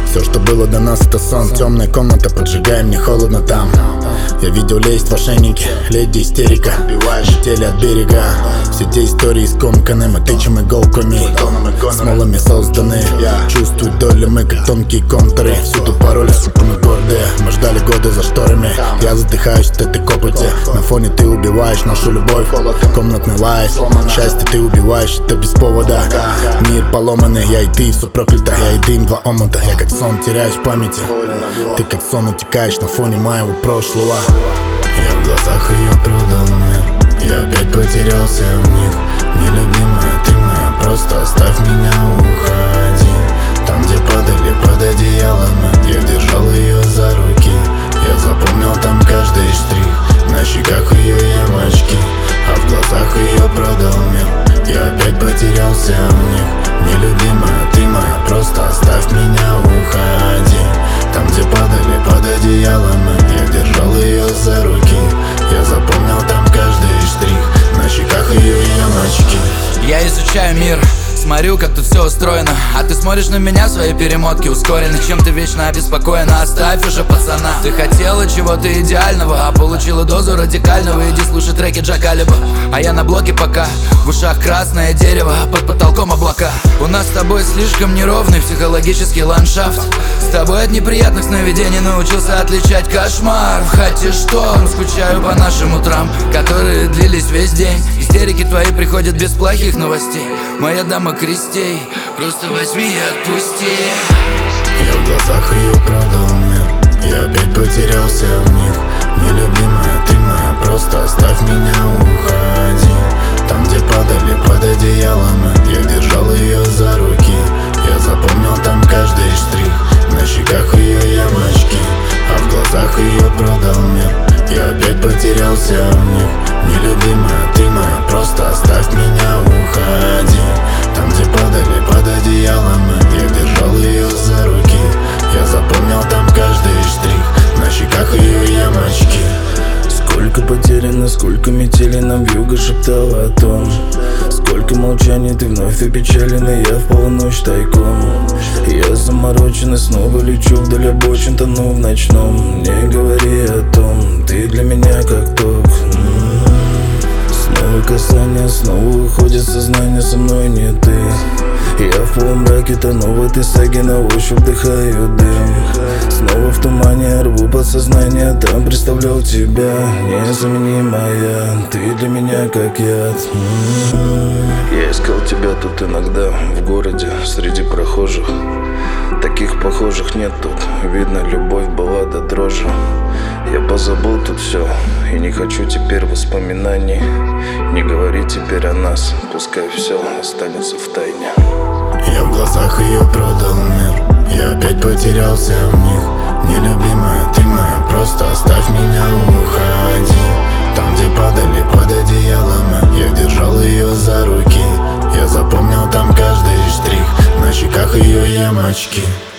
Все, что было до нас, это сон. Темная комната, поджигай, мне холодно там. Я видел, лезть в ошейники, леди истерика. Летели от берега. Все те истории скомканы, мы тычем иголками. Смолами созданы. Чувствуют долю мы, как тонкие контуры. Всюду пароли, сука, мы гордые. Мы ждали годы за шторами. Я задыхаюсь от этой копоти. На фоне ты убиваешь нашу любовь. Комнатный лай. Счастье ты убиваешь, это без повода. Мир поломанный, я и ты, все проклято. Я и дым, два омута. Я как сон теряюсь в памяти. Ты как сон утекаешь на фоне моего прошлого. Я в глазах ее продал мир. Я опять потерялся в них. Нелюбимая ты моя, просто оставь меня, уходи. Там, где падали под одеялом, я держал ее за руки. Я запомнил там каждый штрих. На щеках ее ямочки, а в глазах ее продал мир. Я опять потерялся в них. Нелюбимая ты моя, просто оставь меня, уходи. Там, где падали под одеялом, я держал ее за руки. Я запомнил там каждый штрих. На щеках ее ямочки. Я изучаю мир, смотрю, как тут все устроено. А ты смотришь на меня, свои перемотки ускорены. Чем ты вечно обеспокоена, оставь уже пацана. Ты хотела чего-то идеального, а получила дозу радикального. Иди слушай треки Джакалиба. А я на блоке пока, в ушах красное дерево, под потолком облака. У нас с тобой слишком неровный психологический ландшафт. С тобой от неприятных сновидений научился отличать кошмар. В хате шторм, скучаю по нашим утрам, которые длились весь день. Истерики твои приходят без плохих новостей. Моя дама крестей, просто возьми и отпусти. Я в глазах ее продал мир. Я опять потерялся в них. Нелюбимая ты моя, просто оставь меня, уходи. Там, где падали под одеялом, я держал ее за руки. Я запомнил там каждый штрих. На щеках ее ямочки, а в глазах ее продал мир. Я опять потерялся в них. Нелюбимая ты моя, просто оставь меня, уходи. Там, где падали под одеялом, я держал ее за руки. Я запомнил там каждый штрих. На щеках ее ямочки. Сколько потеряно, сколько метели нам вьюга шептала о том. Сколько молчаний, ты вновь опечалена, я в полночь тайком. Я заморочен и снова лечу вдаль обочин, тону в ночном. Не говори о том, ты для меня как ток. Снова касание, снова уходит сознание, со мной не ты. Я в полумраке тону в этой саге, на ощупь вдыхаю дым. Снова в тумане рву подсознание, там представлял тебя, незаменимая. Ты для меня как яд. Я искал тебя тут иногда, в городе, среди прохожих. Таких похожих нет тут, видно, любовь была до дрожи. Я позабыл тут все, и не хочу теперь воспоминаний. Не говори теперь о нас, пускай все останется в тайне. Я в глазах ее продал мир. Я опять потерялся в них. Нелюбимая ты моя, просто оставь меня, уходи. Там, где падали под одеялом, я держал ее за руки. Я запомнил там каждый штрих. На щеках ее ямочки.